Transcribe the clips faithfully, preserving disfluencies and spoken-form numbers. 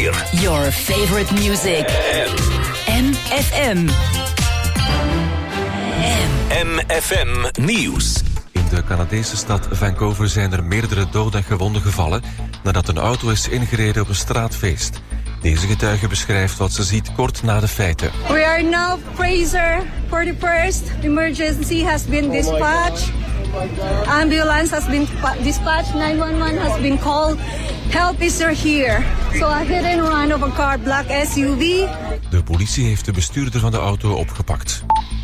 vier. Your favorite music. M F M. M F M Nieuws. In de Canadese stad Vancouver zijn er meerdere doden en gewonden gevallen nadat een auto is ingereden op een straatfeest. Deze getuige beschrijft wat ze ziet kort na de feiten. We are now Fraser forty-first. Emergency has been dispatched. Ambulance has been dispatched. nine one one has been called. Help is here. So a hit and run of a car, black S U V. De politie heeft de bestuurder van de auto opgepakt.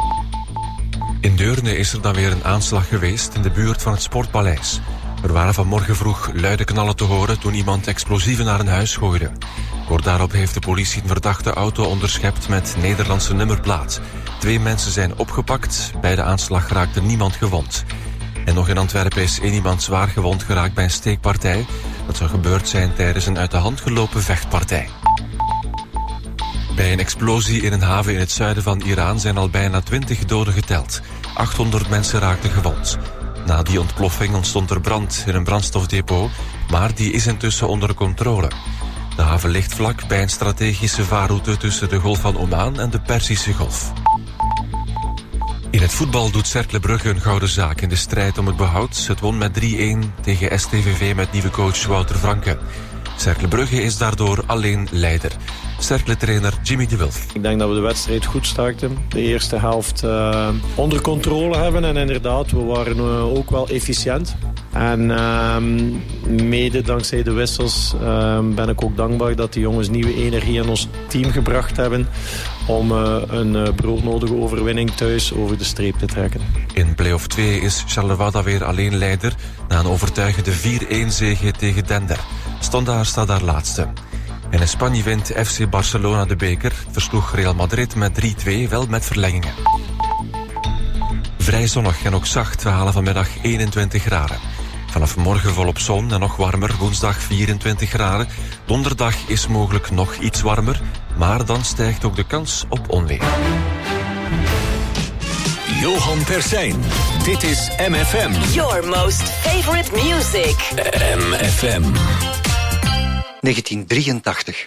In Deurne is er dan weer een aanslag geweest in de buurt van het Sportpaleis. Er waren vanmorgen vroeg luide knallen te horen toen iemand explosieven naar een huis gooide. Kort daarop heeft de politie een verdachte auto onderschept met Nederlandse nummerplaat. Twee mensen zijn opgepakt. Bij de aanslag raakte niemand gewond. En nog in Antwerpen is één iemand zwaar gewond geraakt bij een steekpartij. Dat zou gebeurd zijn tijdens een uit de hand gelopen vechtpartij. Bij een explosie in een haven in het zuiden van Iran zijn al bijna twintig doden geteld. achthonderd mensen raakten gewond. Na die ontploffing ontstond er brand in een brandstofdepot, maar die is intussen onder controle. De haven ligt vlak bij een strategische vaarroute tussen de Golf van Oman en de Perzische Golf. In het voetbal doet Cercle Brugge een gouden zaak in de strijd om het behoud. Het won met drie-een tegen S T V V met nieuwe coach Wouter Franke. Cercle Brugge is daardoor alleen leider. Cercle-trainer Jimmy de Wilf. Ik denk dat we de wedstrijd goed starten. De eerste helft uh, onder controle hebben. En inderdaad, we waren uh, ook wel efficiënt. En uh, mede dankzij de wissels uh, ben ik ook dankbaar dat de jongens nieuwe energie in ons team gebracht hebben om uh, een uh, broodnodige overwinning thuis over de streep te trekken. In play-off twee is Charleroi weer alleen leider na een overtuigende vier-een zege tegen Dender. Standaard staat daar laatste. En in Spanje wint F C Barcelona de beker, versloeg Real Madrid met drie-twee, wel met verlengingen. Vrij zonnig en ook zacht, we halen vanmiddag eenentwintig graden. Vanaf morgen volop zon en nog warmer, woensdag vierentwintig graden. Donderdag is mogelijk nog iets warmer, maar dan stijgt ook de kans op onweer. Johan Persijn, dit is M F M. Your most favorite music. M F M. negentien drieëntachtig.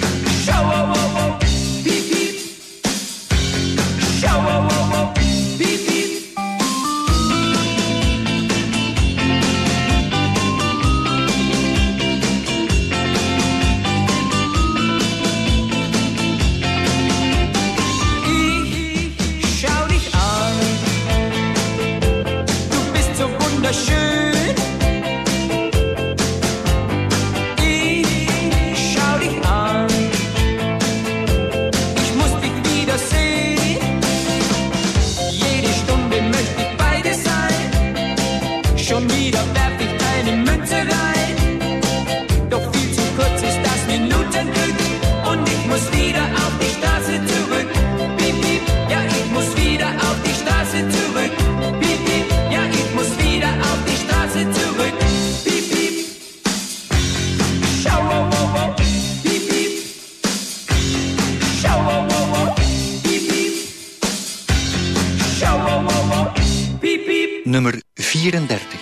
Be Nummer vierendertig.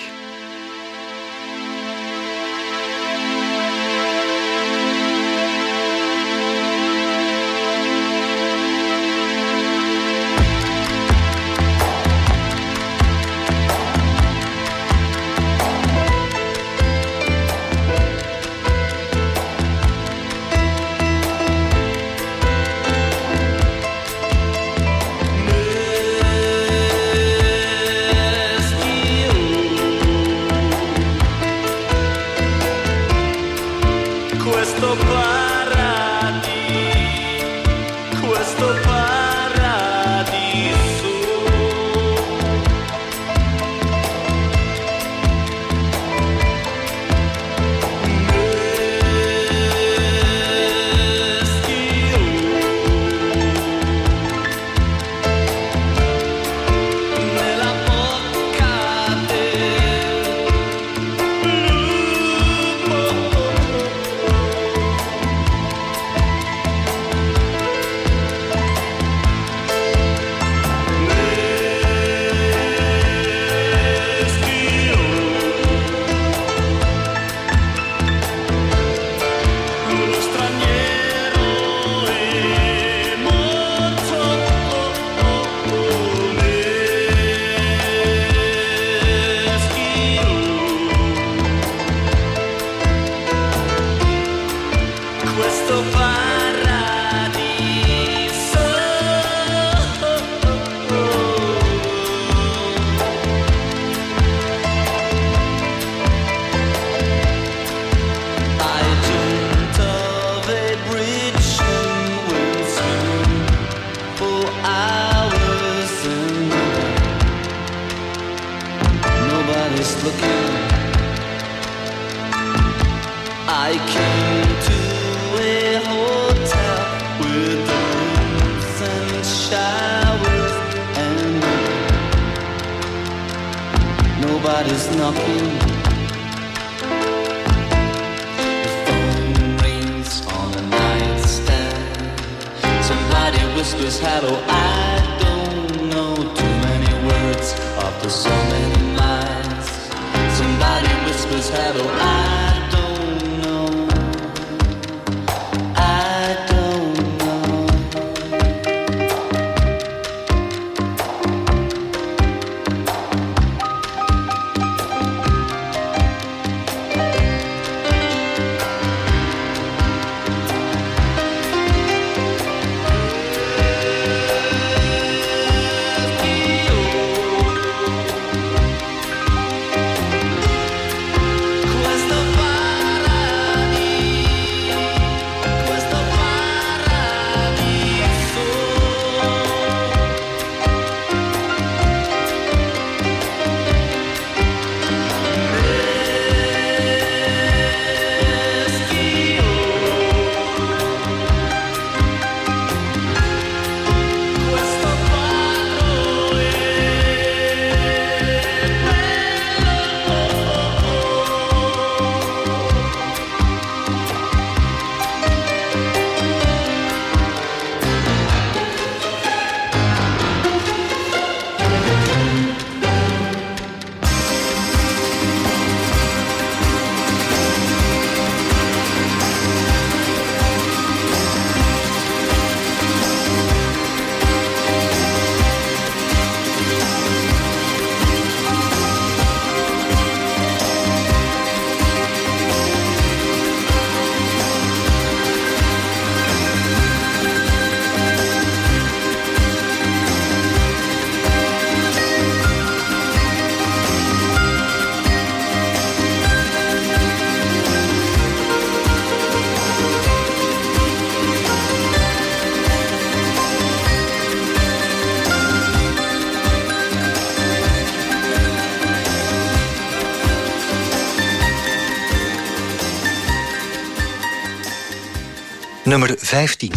Nummer vijftien.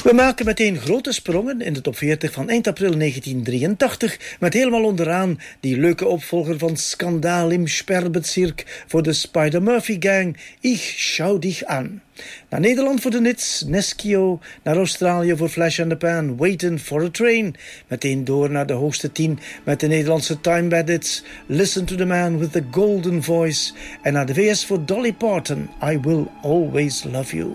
We maken meteen grote sprongen in de top veertig van eind april negentien drieëntachtig... met helemaal onderaan die leuke opvolger van Schandaal im Sperrbezirk voor de Spider-Murphy-gang, Ich schau dich an. Naar Nederland voor de Nits, Neskio. Naar Australië voor Flash and the Pan, Waiting for a Train. Meteen door naar de hoogste tien met de Nederlandse Time Bandits, Listen to the Man with the Golden Voice. En naar de V S voor Dolly Parton, I Will Always Love You.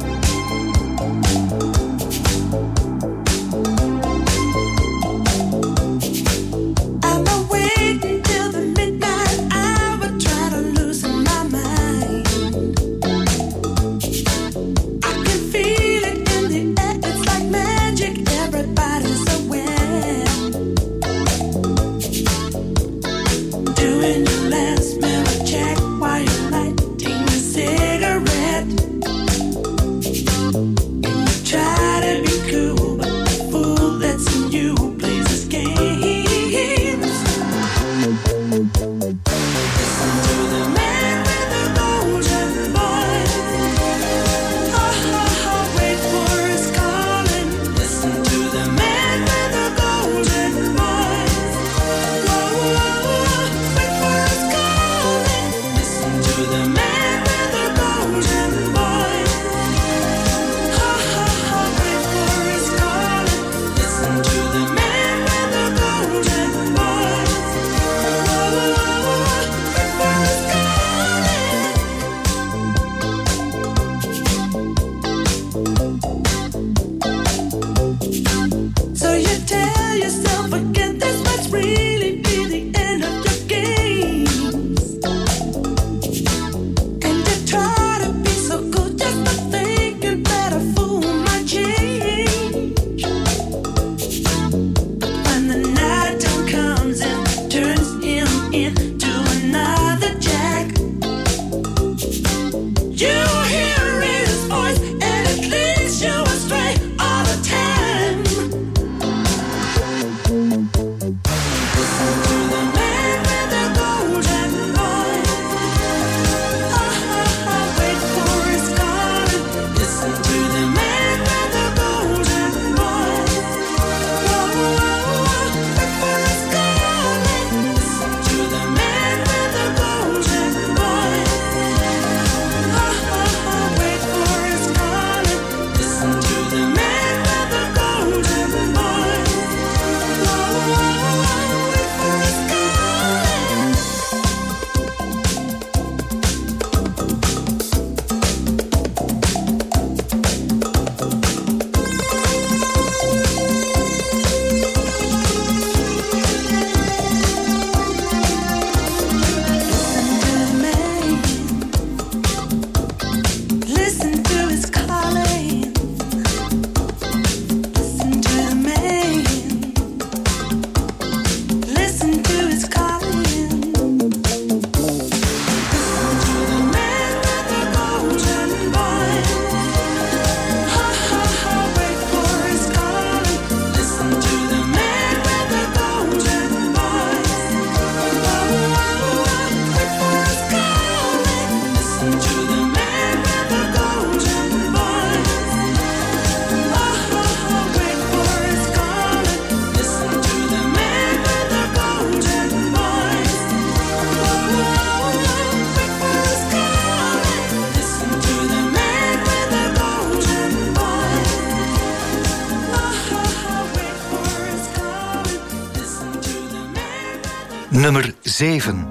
Nummer zeven.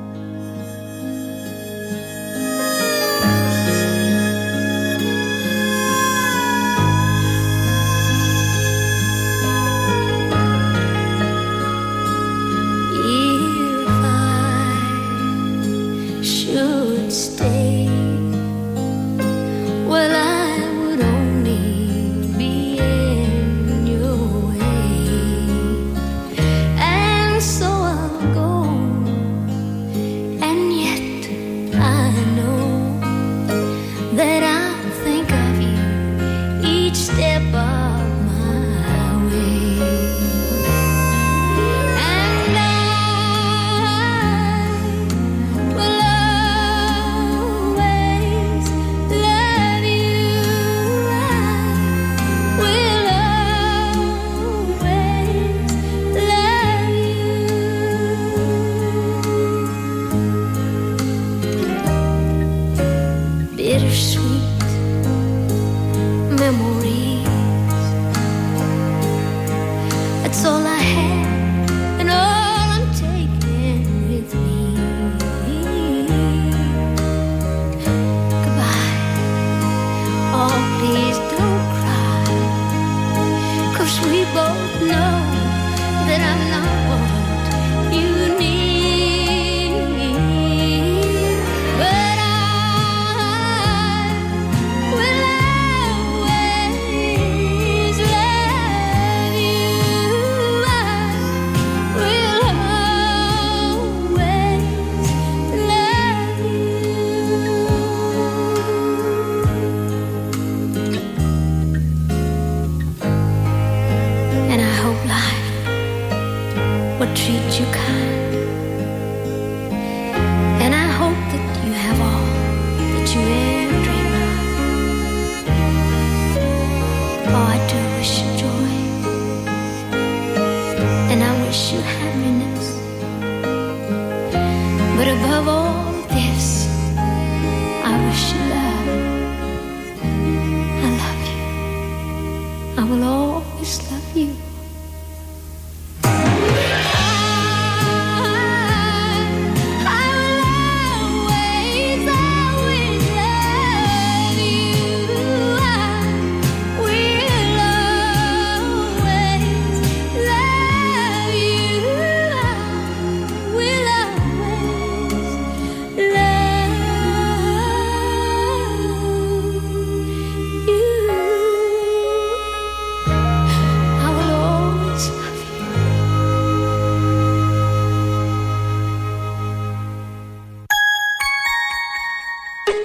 Will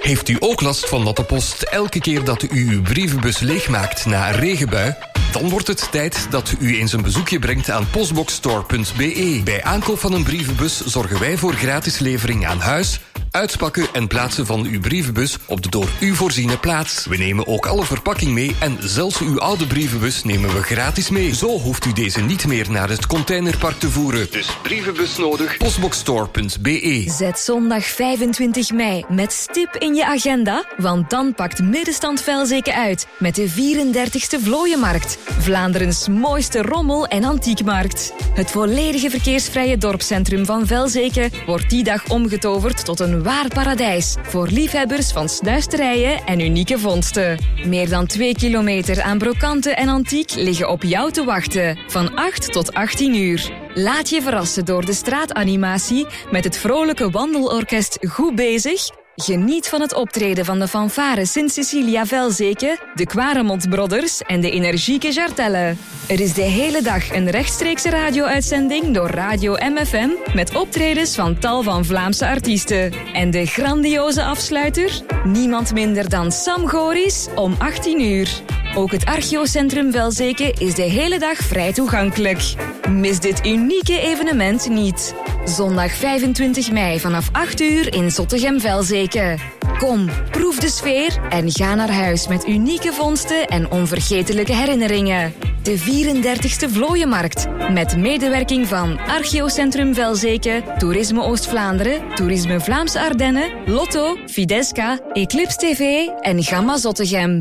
Heeft u ook last van natte post elke keer dat u uw brievenbus leegmaakt na een regenbui? Dan wordt het tijd dat u eens een bezoekje brengt aan postboxstore punt b e. Bij aankoop van een brievenbus zorgen wij voor gratis levering aan huis, uitpakken en plaatsen van uw brievenbus op de door u voorziene plaats. We nemen ook alle verpakking mee en zelfs uw oude brievenbus nemen we gratis mee. Zo hoeft u deze niet meer naar het containerpark te voeren. Dus brievenbus nodig, postboxstore punt b e. Zet zondag vijfentwintig mei met stip in je agenda, want dan pakt Middenstand Velzeke uit met de vierendertigste Vlooienmarkt. Vlaanderens mooiste rommel- en antiekmarkt. Het volledige verkeersvrije dorpscentrum van Velzeke wordt die dag omgetoverd tot een waar paradijs voor liefhebbers van snuisterijen en unieke vondsten. Meer dan twee kilometer aan brokanten en antiek liggen op jou te wachten. Van acht tot achttien uur. Laat je verrassen door de straatanimatie met het vrolijke wandelorkest Goed Bezig. Geniet van het optreden van de fanfare Sint-Cecilia Velzeke, de Quaremont Brothers en de energieke Jartelle. Er is de hele dag een rechtstreekse radio-uitzending door Radio M F M met optredens van tal van Vlaamse artiesten. En de grandioze afsluiter? Niemand minder dan Sam Goris om achttien uur. Ook het Archeocentrum Velzeke is de hele dag vrij toegankelijk. Mis dit unieke evenement niet. Zondag vijfentwintig mei vanaf acht uur in Zottegem-Velzeke. Kom, proef de sfeer en ga naar huis met unieke vondsten en onvergetelijke herinneringen. De vierendertigste Vlooienmarkt. Met medewerking van Archeocentrum Velzeke, Toerisme Oost-Vlaanderen, Toerisme Vlaamse Ardennen, Lotto, Fidesca, Eclipse T V en Gamma Zottegem.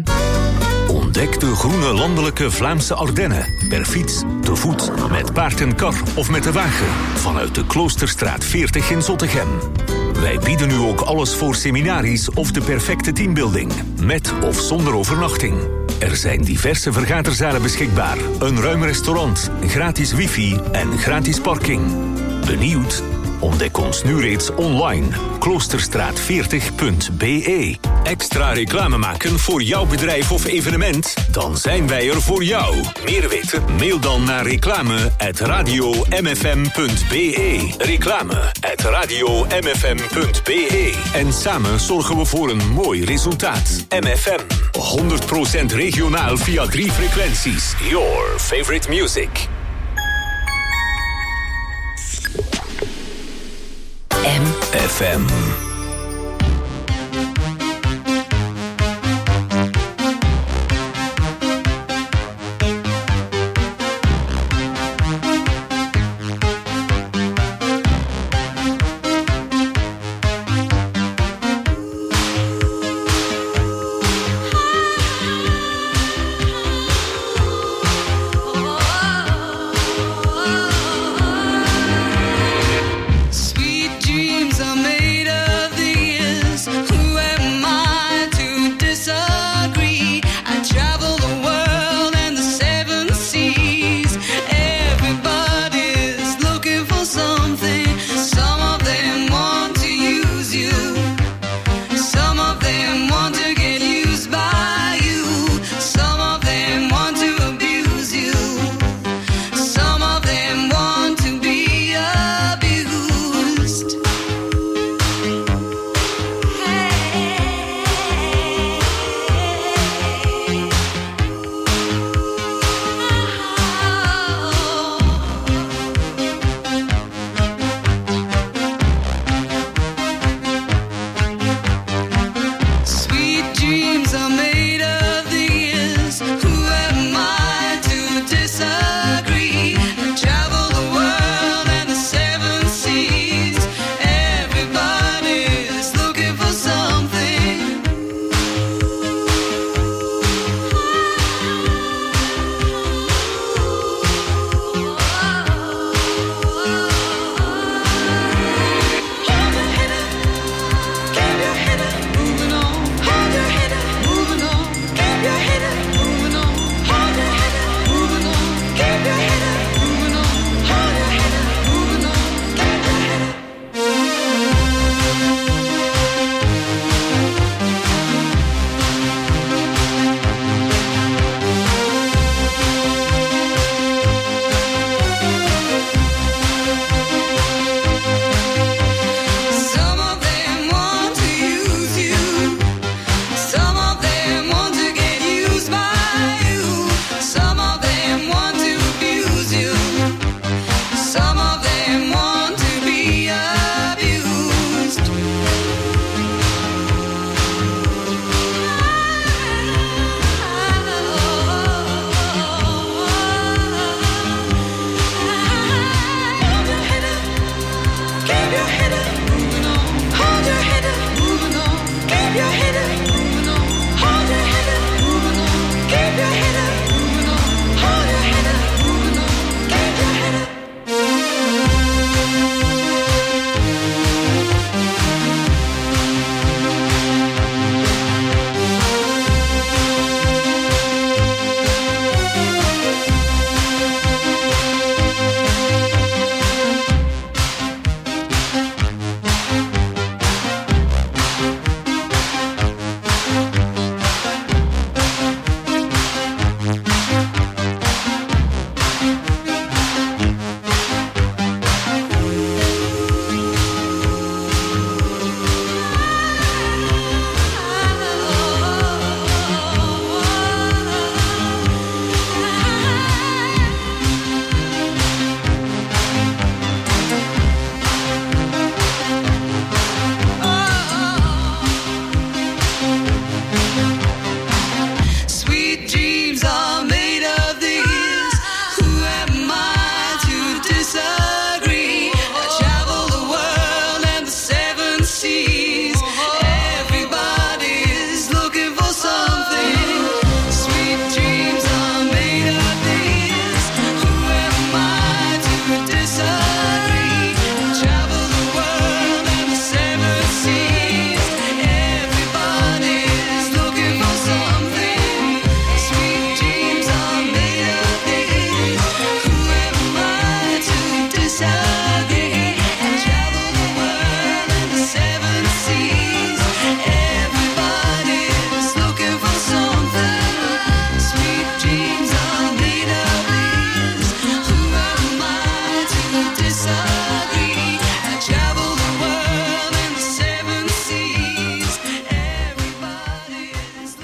Ontdek de groene landelijke Vlaamse Ardennen. Per fiets, te voet, met paard en kar of met de wagen. Vanuit de Kloosterstraat veertig in Zottegem. Wij bieden nu ook alles voor seminaries of de perfecte teambuilding. Met of zonder overnachting. Er zijn diverse vergaderzalen beschikbaar. Een ruim restaurant, gratis wifi en gratis parking. Benieuwd? Ontdek ons nu reeds online. kloosterstraat veertig punt b e. Extra reclame maken voor jouw bedrijf of evenement? Dan zijn wij er voor jou. Meer weten? Mail dan naar reclame at radio m f m punt b e. Reclame at radio m f m punt b e. En samen zorgen we voor een mooi resultaat. M F M. honderd procent regionaal via drie frequenties. Your favorite music. M F M. Sweet dreams are made of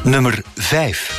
Nummer vijf.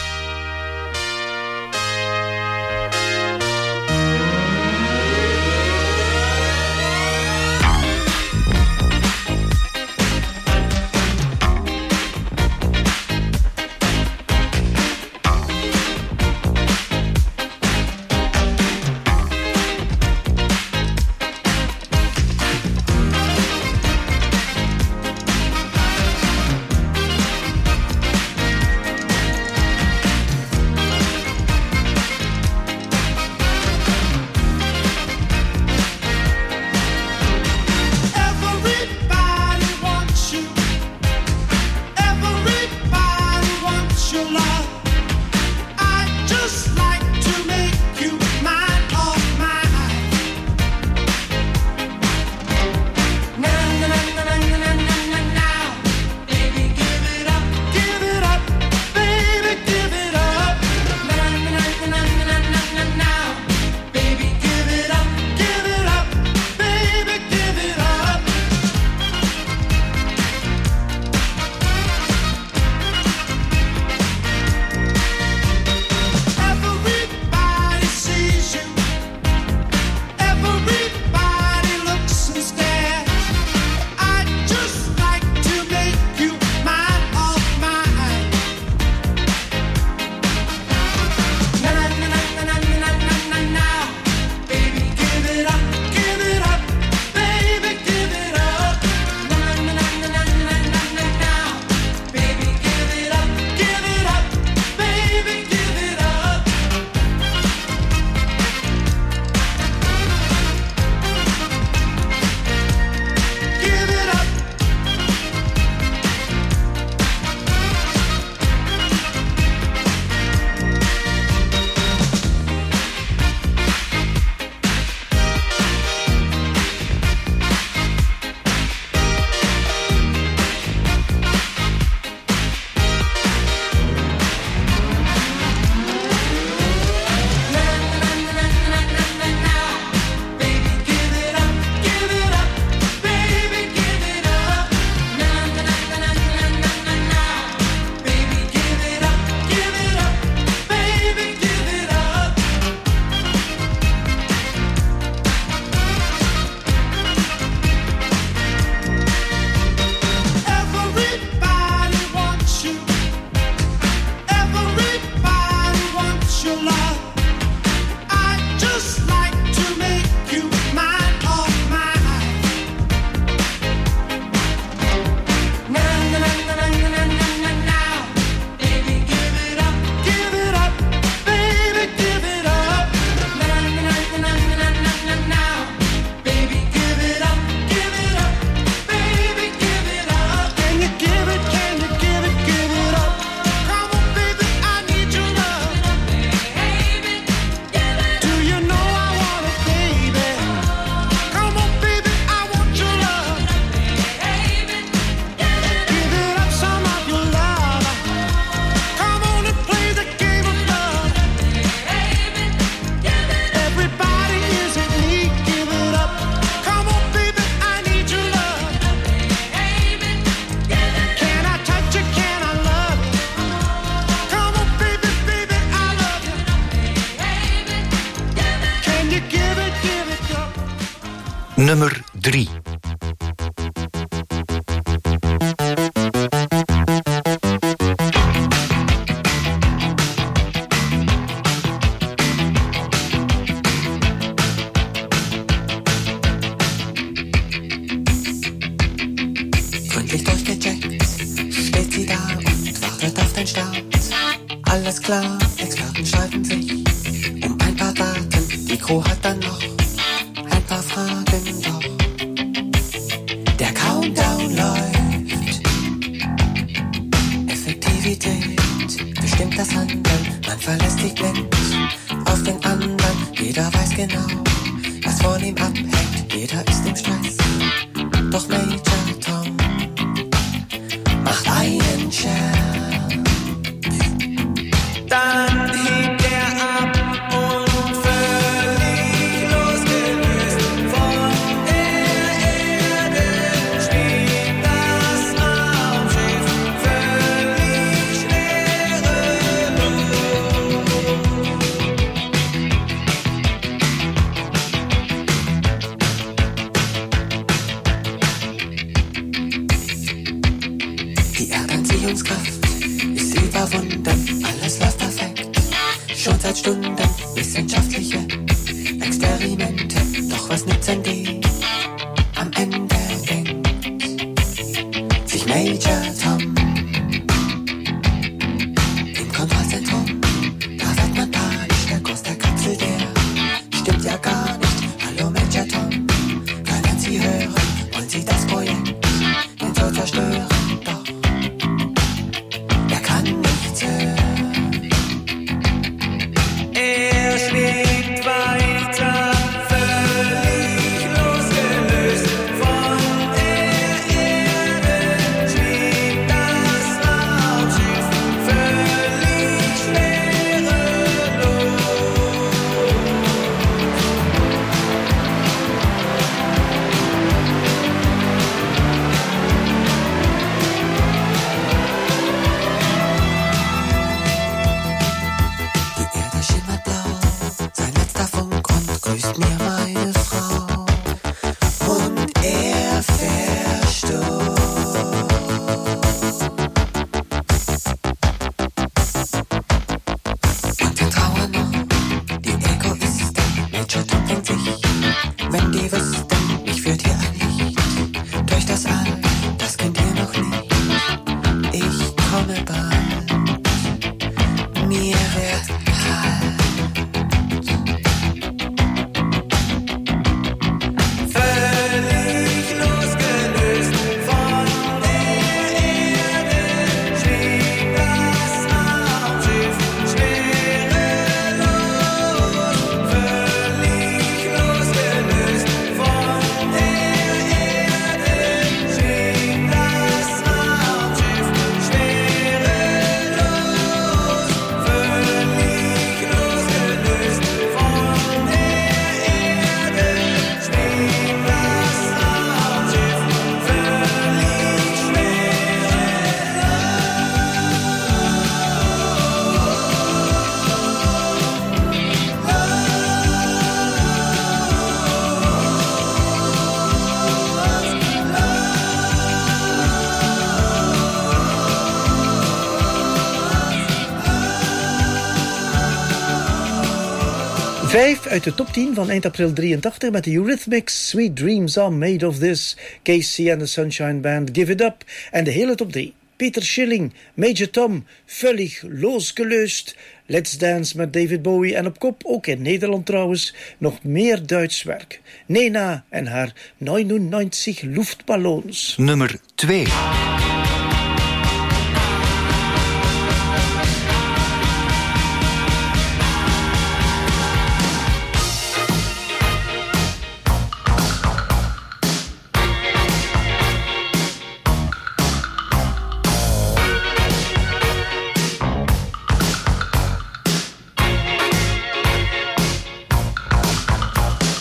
Nummer drie. Gründlich durchgecheckt, steht sie da und wartet auf den Start. Alles klar, Experten streiten sich um ein paar Daten. Die Crew hat dann noch ein paar Fragen, doch der Countdown läuft. Effektivität bestimmt das Handeln. Man verlässt sich blind auf den anderen. Jeder weiß genau, was von ihm abhängt. Jeder ist im Stress, doch Major Tom macht einen Scherz. Dann hebt er ab und völlig losgelöst von der Erde schwebt das Raumschiff völlig schnell überwunden, alles läuft perfekt. Schon seit Stunden wissenschaftliche Experimente. Doch was nützen die? Am Ende denkt sich Major Tom im Kontrollzentrum. Da wird man panisch, der Kurs der Kapsel, der stimmt ja gar nicht. Hallo Major Tom, können Sie hören? Wollen Sie das Projekt den Zoll zerstören? Doch er kann nichts hören. Er schwebt weiter, völlig losgelöst von der Erde, schwebt das Raumschiff völlig schwerelos. Die Erde schimmert blau, sein letzter Funkgrund grüßt mir meine Frau. Und er verstummt. Und wir trauern noch, die Egoisten. Major Tom denkt sich, wenn die wüssten, mich führt hier ein Licht durch das All, das kennt ihr noch nicht. Ich komme bald, mir wird kalt. Völlig losgelöst von der Erde schwebt das Raumschiff schwerelos. Völlig losgelöst von der Erde schwebt das Raumschiff schwerelos. Völlig losgelöst von der Erde schwebt das Raumschiff völlig Vijf uit de top tien van eind april drieëntachtig met de Eurythmics. Sweet Dreams Are Made of This. Casey and the Sunshine Band, Give It Up. En de hele top drie. Peter Schilling, Major Tom, Völlig losgelöst. Let's Dance met David Bowie. En op kop, ook in Nederland trouwens, nog meer Duits werk. Nena en haar negenenneunzig Luftballons. Nummer twee.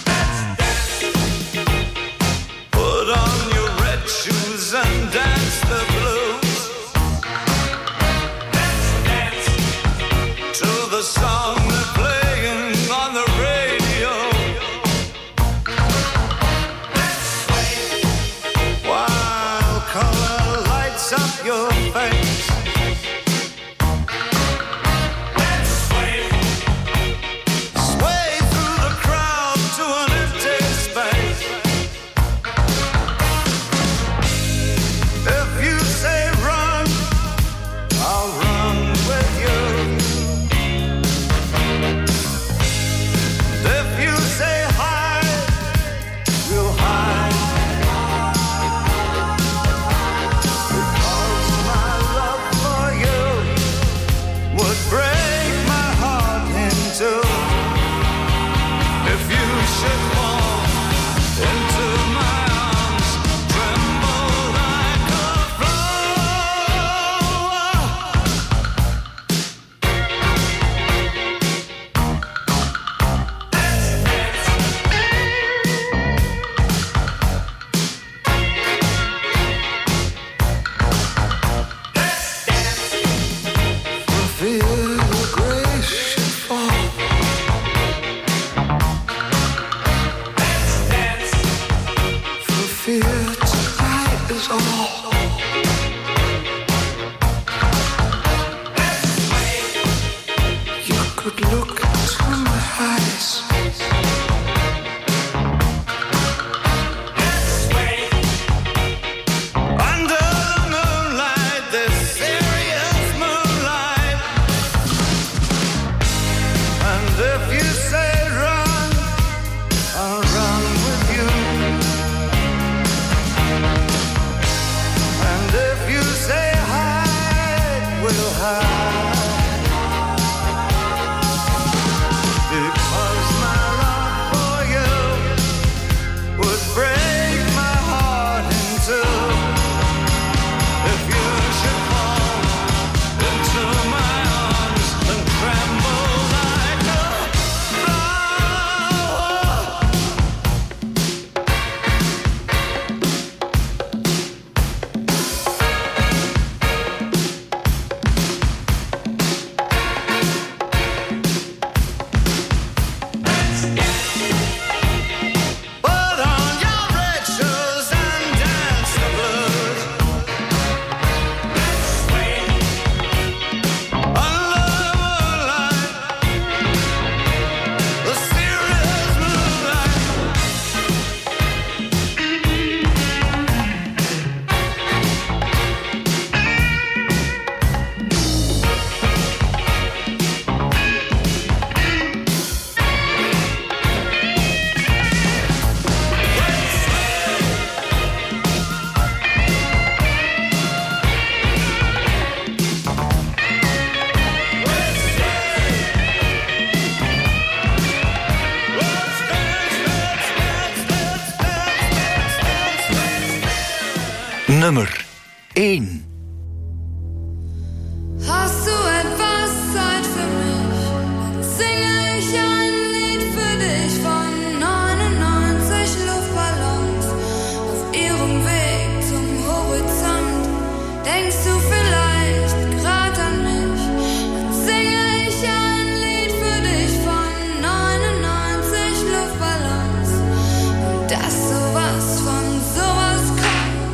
Put on your red shoes and dance Nummer één. Hast du etwas Zeit für mich? Dann singe ich ein Lied für dich von neunundneunzig Luftballons auf ihrem Weg zum Horizont. Denkst du vielleicht grad an mich? Dann singe ich ein Lied für dich von neunundneunzig Luftballons und das sowas von sowas kommt.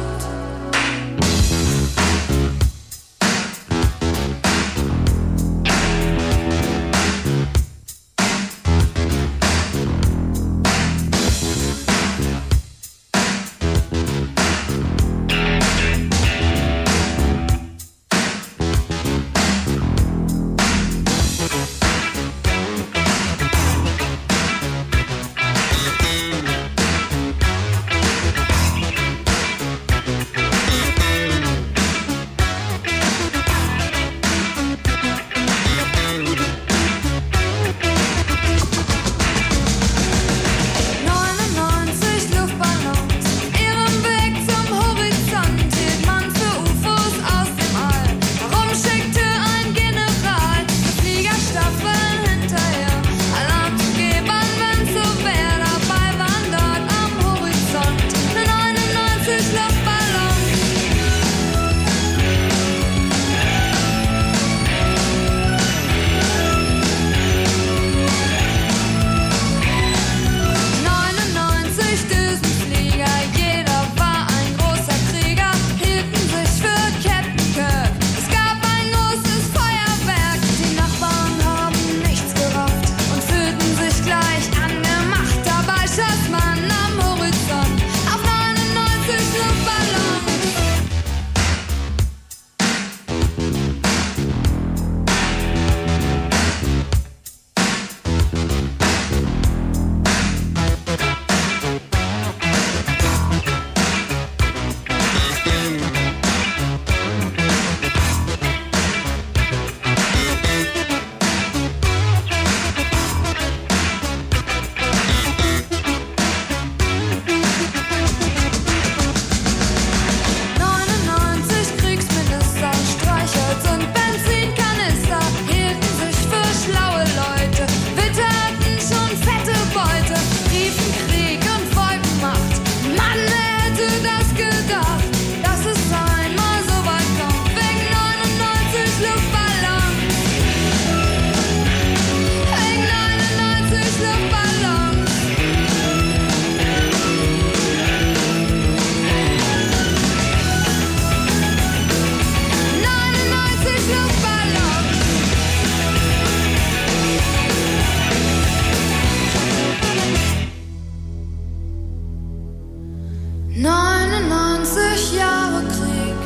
neunundneunzig Jahre Krieg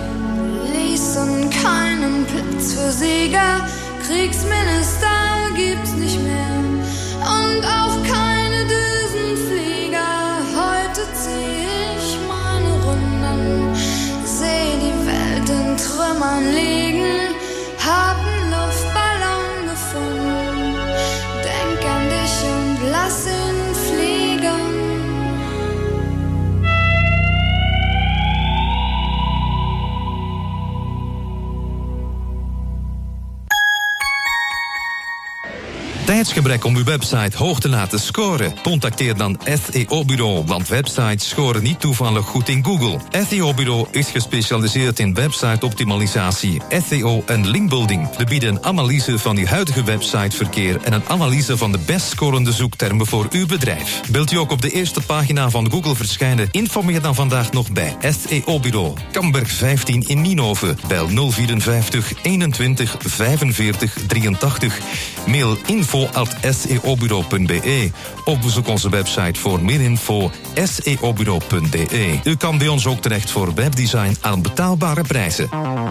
ließen keinen Platz für Sieger. Kriegsminister gibt's nicht mehr und auch keine Düsenflieger. Heute zieh ich meine Runden, seh die Welt in Trümmern liegen. Tijdsgebrek om uw website hoog te laten scoren? Contacteer dan S E O-bureau, want websites scoren niet toevallig goed in Google. S E O-bureau is gespecialiseerd in website-optimalisatie, S E O en linkbuilding. We bieden een analyse van uw huidige websiteverkeer en een analyse van de best scorende zoektermen voor uw bedrijf. Wilt u ook op de eerste pagina van Google verschijnen? Informeer dan vandaag nog bij S E O-bureau. Kamberg vijftien in Nienhoven. Bel nul vierenvijftig eenentwintig vijfenveertig drieëntachtig. Mail info at s e o bureau punt b e. Of bezoek onze website voor meer info s e o bureau punt b e. U kan bij ons ook terecht voor webdesign aan betaalbare prijzen.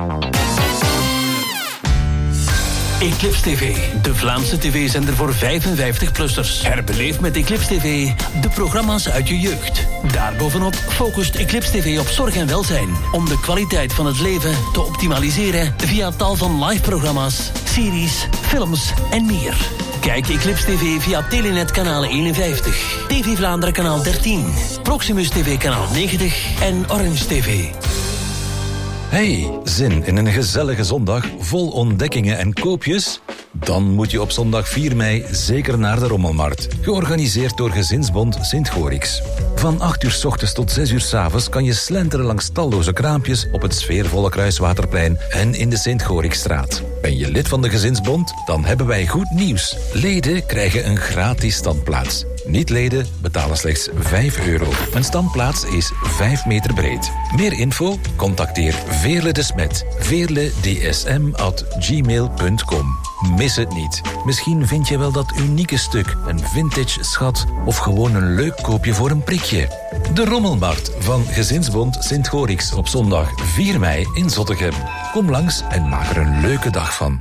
Eclipse T V, de Vlaamse tv-zender voor vijfenvijftig-plussers. Herbeleef met Eclipse T V de programma's uit je jeugd. Daarbovenop focust Eclipse T V op zorg en welzijn, om de kwaliteit van het leven te optimaliseren via tal van live-programma's, series, films en meer. Kijk Eclipse T V via Telenet kanaal eenenvijftig, T V Vlaanderen kanaal dertien, Proximus T V kanaal negentig en Orange T V. Hey, zin in een gezellige zondag vol ontdekkingen en koopjes? Dan moet je op zondag vier mei zeker naar de Rommelmarkt. Georganiseerd door Gezinsbond Sint-Gorix. Van acht uur 's ochtends tot zes uur 's avonds kan je slenteren langs talloze kraampjes op het sfeervolle Kruiswaterplein en in de Sint-Gorixstraat. Ben je lid van de Gezinsbond? Dan hebben wij goed nieuws. Leden krijgen een gratis standplaats. Niet-leden betalen slechts vijf euro. Een standplaats is vijf meter breed. Meer info? Contacteer Veerle de Smet. veerle d s m at gmail punt com. Mis het niet. Misschien vind je wel dat unieke stuk, een vintage schat of gewoon een leuk koopje voor een prikje. De Rommelmarkt van Gezinsbond Sint-Gorix op zondag vier mei in Zottegem. Kom langs en maak er een leuke dag van.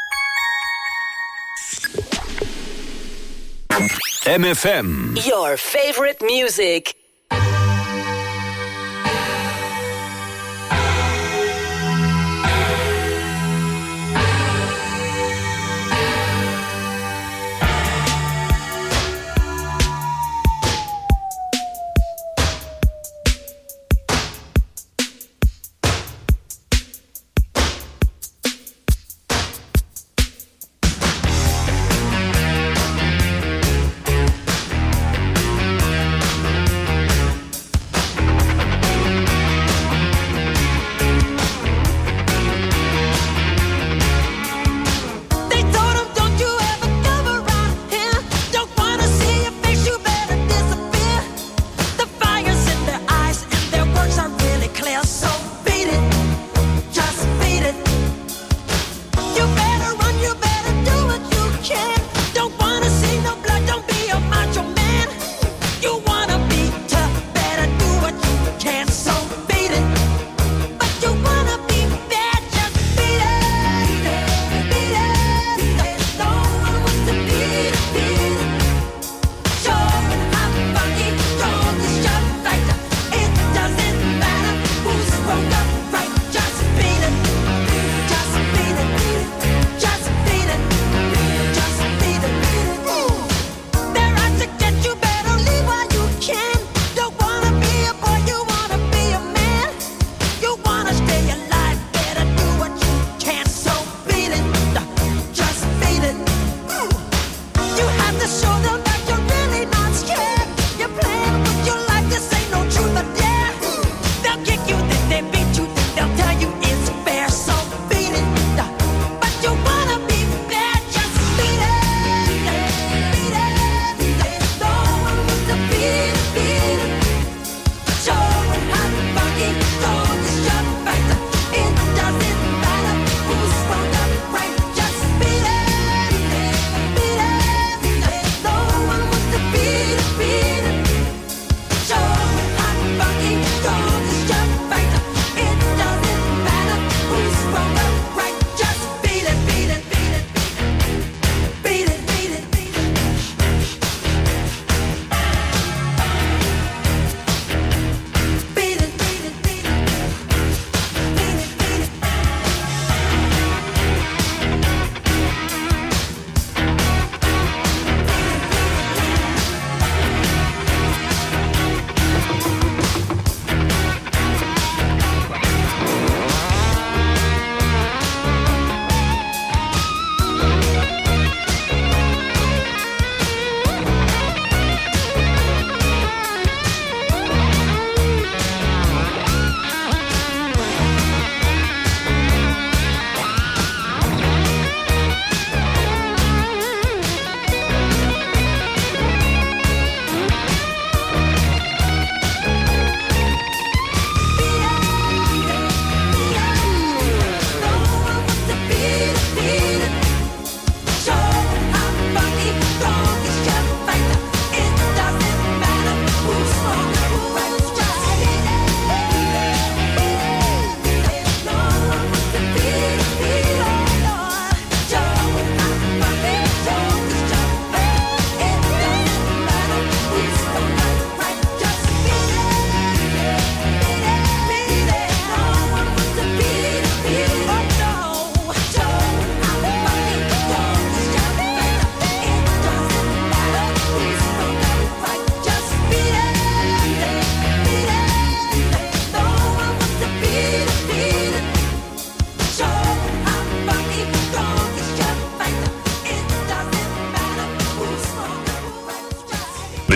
M F M. Your favorite music.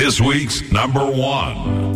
This week's number one.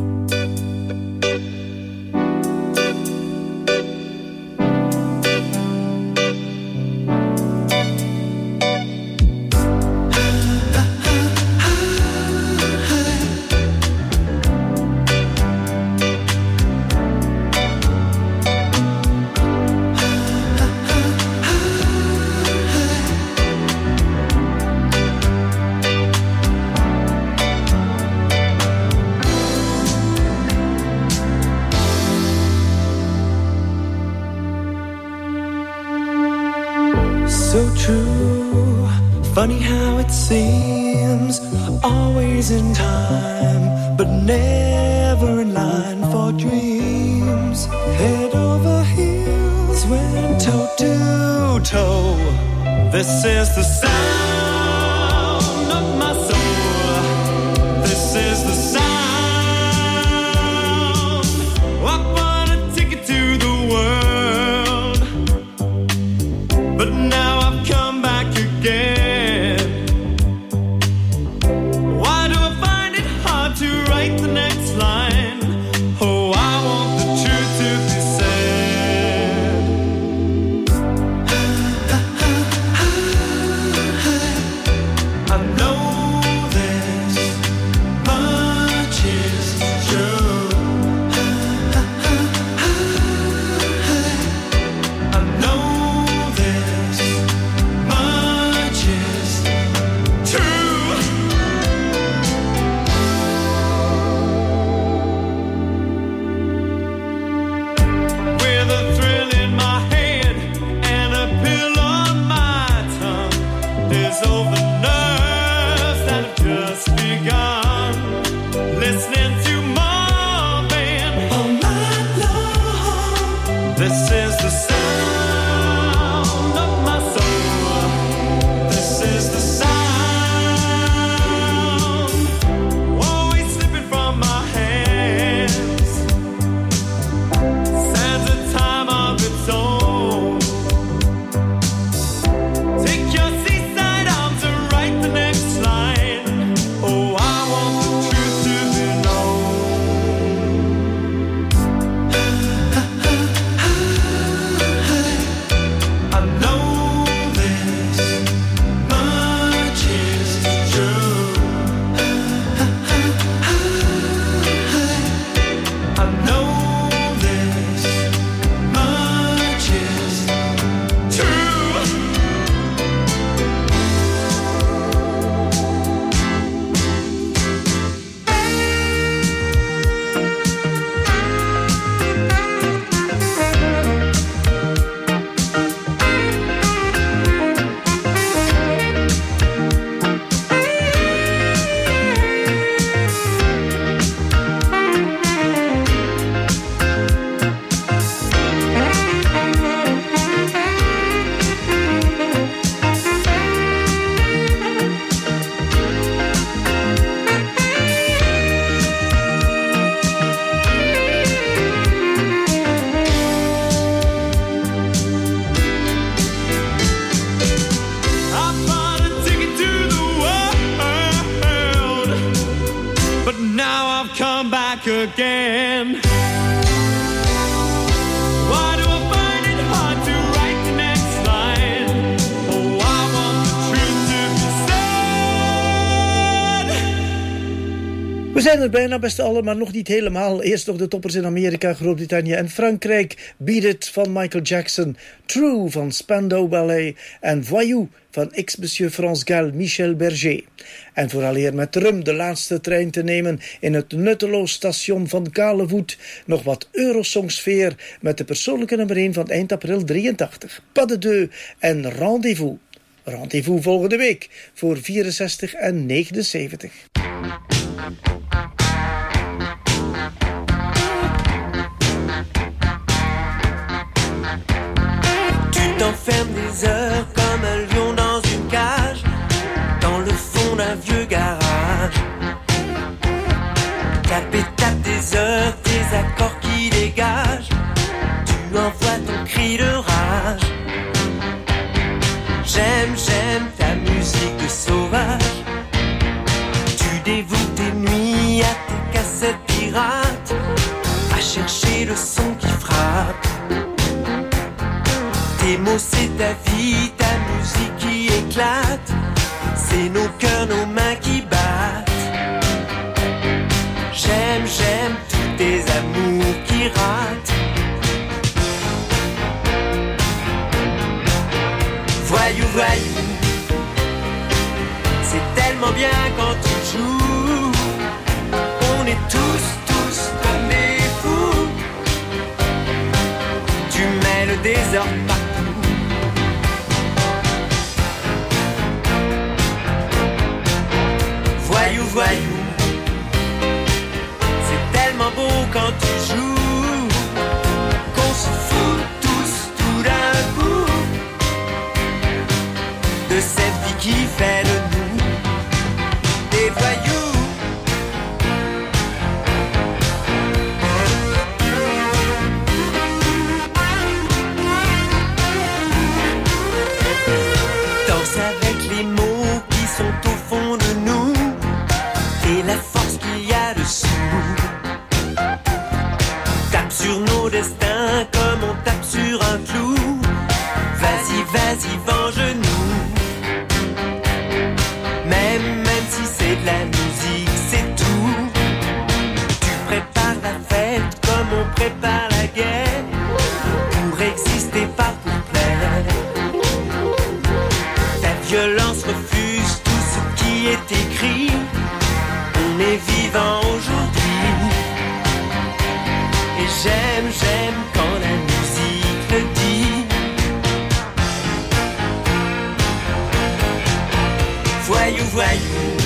So true, funny how it seems, always in time, but never in line for dreams. Head over heels, went toe to toe. This is the sound of my soul. This is the sound. I want a ticket to the world, but now I've come back again. Why do I find it hard to write the next line? Oh, I want the truth to be said. I know this much is true. I know this much is true. With a thrill in my head and a pill on my tongue, there's all the nerves that have just begun. Listening to Marvin all night long. This is the sound of my soul. This is the sound, always slipping from my hands. Stands a time of its own. Take your seaside arms and write the next line. Oh, I want the truth to be known. I know this much is true. I know this much is true. I bought a ticket to the world, but now I've come back again. Why do I find it hard to write the next line? Oh, I want the truth to be said. We zijn er bijna, beste allen, maar nog niet helemaal. Eerst nog de toppers in Amerika, Groot-Brittannië en Frankrijk. Beat It van Michael Jackson, True van Spandau Ballet en Voyou van ex-monsieur France Gall, Michel Berger. En vooraleer met rum de laatste trein te nemen in het nutteloos station van Kalevoet, nog wat Eurosong-sfeer met de persoonlijke nummer één van eind april drieëntachtig. Pas de deux en Rendez-vous. Rendez-vous volgende week voor vierenzestig en negenenzeventig. Tu t'enfermes des heures comme un lion dans une cage, dans le fond d'un vieux garage. Tape et tape des heures, des accords qui dégagent. Tu envoies ton cri de rage. J'aime, j'aime ta musique de sauvage. Tu dévoues tes nuits le son qui frappe. Tes mots c'est ta vie, ta musique qui éclate. C'est nos cœurs, nos mains qui battent. J'aime, j'aime tous tes amours qui ratent. Voyou, voyou, c'est tellement bien quand tu joues. On est tous, tous comme des fous. Tu mets le désordre partout. Voyou, voyou, c'est tellement beau quand tu joues qu'on se fout tous tout d'un coup de cette vie qui fait de nous des voyous. Danse avec les mots qui sont au fond de nous et la force qu'il y a dessous. Tape sur nos destins comme on tape sur un clou. Vas-y, vas-y, venge-nous. Même, même si c'est de la musique, c'est tout. Tu prépares la fête comme on prépare la guerre. Pour exister, pas pour plaire. Ta violence refuse tout ce qui est écrit. On est vivant aujourd'hui. Et j'aime, j'aime quand la musique le dit. Voyou, voyou,